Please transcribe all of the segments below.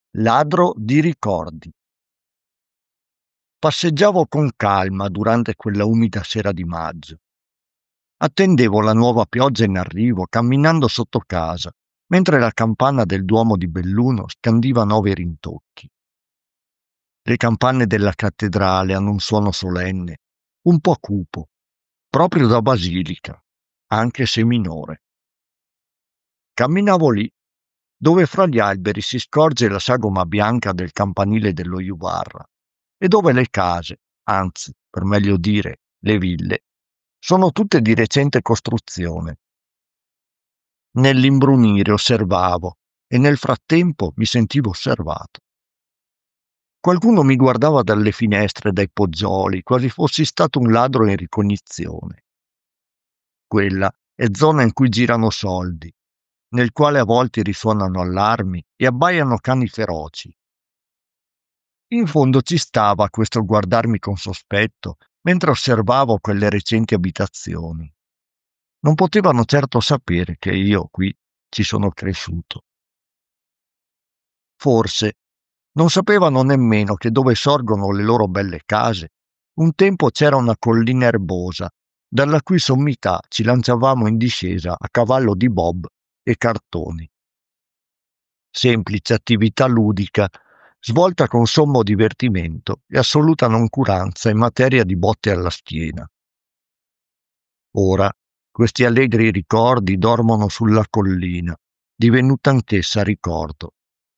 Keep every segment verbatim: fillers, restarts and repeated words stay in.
Ladro di ricordi. Passeggiavo con calma durante quella umida sera di maggio. Attendevo la nuova pioggia in arrivo, camminando sotto casa, mentre la campana del Duomo di Belluno scandiva nove rintocchi. Le campane della cattedrale hanno un suono solenne, un po' cupo, proprio da basilica, anche se minore. Camminavo lì, dove fra gli alberi si scorge la sagoma bianca del campanile dello Juvarra e dove le case, anzi, per meglio dire, le ville, sono tutte di recente costruzione. Nell'imbrunire osservavo e nel frattempo mi sentivo osservato. Qualcuno mi guardava dalle finestre, dai poggioli, quasi fossi stato un ladro in ricognizione. Quella è zona in cui girano soldi, nel quale a volte risuonano allarmi e abbaiano cani feroci. In fondo ci stava questo guardarmi con sospetto mentre osservavo quelle recenti abitazioni. Non potevano certo sapere che io qui ci sono cresciuto. Forse non sapevano nemmeno che dove sorgono le loro belle case, un tempo c'era una collina erbosa, dalla cui sommità ci lanciavamo in discesa a cavallo di bob e cartoni. Semplice attività ludica, svolta con sommo divertimento e assoluta noncuranza in materia di botte alla schiena. Ora questi allegri ricordi dormono sulla collina, divenuta anch'essa ricordo.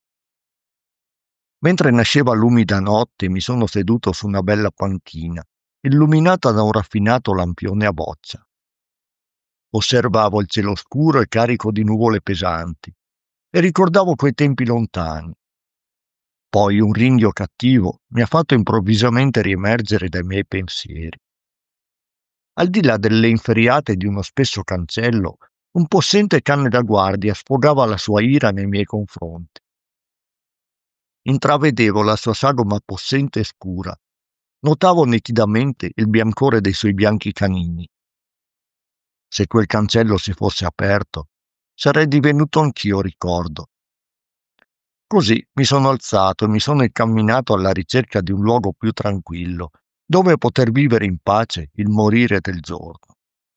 Mentre nasceva l'umida notte mi sono seduto su una bella panchina, illuminata da un raffinato lampione a boccia. Osservavo il cielo scuro e carico di nuvole pesanti e ricordavo quei tempi lontani. Poi un ringhio cattivo mi ha fatto improvvisamente riemergere dai miei pensieri. Al di là delle inferriate di uno spesso cancello, un possente cane da guardia sfogava la sua ira nei miei confronti. Intravedevo la sua sagoma possente e scura. Notavo nitidamente il biancore dei suoi bianchi canini. Se quel cancello si fosse aperto, sarei divenuto anch'io ricordo. Così mi sono alzato e mi sono incamminato alla ricerca di un luogo più tranquillo, dove poter vivere in pace il morire del giorno.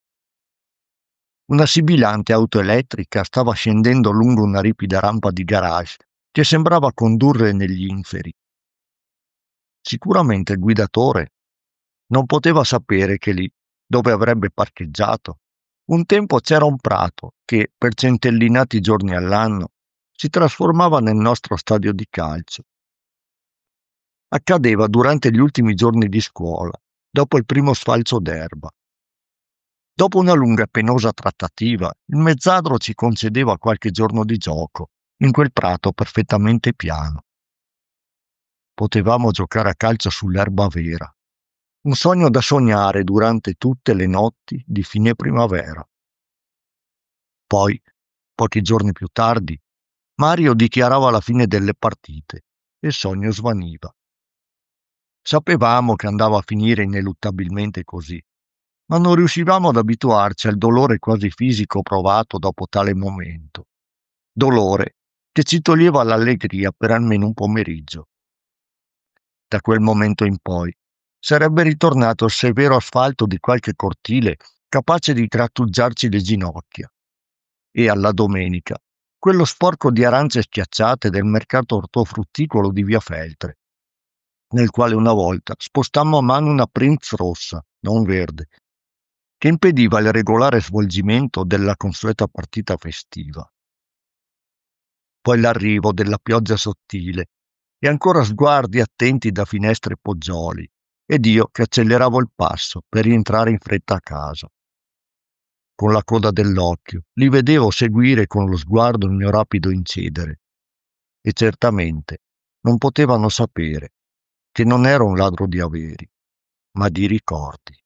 Una sibilante auto elettrica stava scendendo lungo una ripida rampa di garage che sembrava condurre negli inferi. Sicuramente il guidatore non poteva sapere che lì, dove avrebbe parcheggiato, un tempo c'era un prato che, per centellinati giorni all'anno, si trasformava nel nostro stadio di calcio. Accadeva durante gli ultimi giorni di scuola, dopo il primo sfalcio d'erba. Dopo una lunga e penosa trattativa, il mezzadro ci concedeva qualche giorno di gioco in quel prato perfettamente piano. Potevamo giocare a calcio sull'erba vera, un sogno da sognare durante tutte le notti di fine primavera. Poi, pochi giorni più tardi, Mario dichiarava la fine delle partite e il sogno svaniva. Sapevamo che andava a finire ineluttabilmente così, ma non riuscivamo ad abituarci al dolore quasi fisico provato dopo tale momento. Dolore che ci toglieva l'allegria per almeno un pomeriggio. Da quel momento in poi sarebbe ritornato il severo asfalto di qualche cortile capace di grattugiarci le ginocchia. E alla domenica quello sporco di arance schiacciate del mercato ortofrutticolo di via Feltre, nel quale una volta spostammo a mano una Prince rossa, non verde, che impediva il regolare svolgimento della consueta partita festiva. Poi l'arrivo della pioggia sottile e ancora sguardi attenti da finestre e poggioli, ed io che acceleravo il passo per rientrare in fretta a casa. Con la coda dell'occhio li vedevo seguire con lo sguardo il mio rapido incedere, e certamente non potevano sapere che non ero un ladro di averi, ma di ricordi.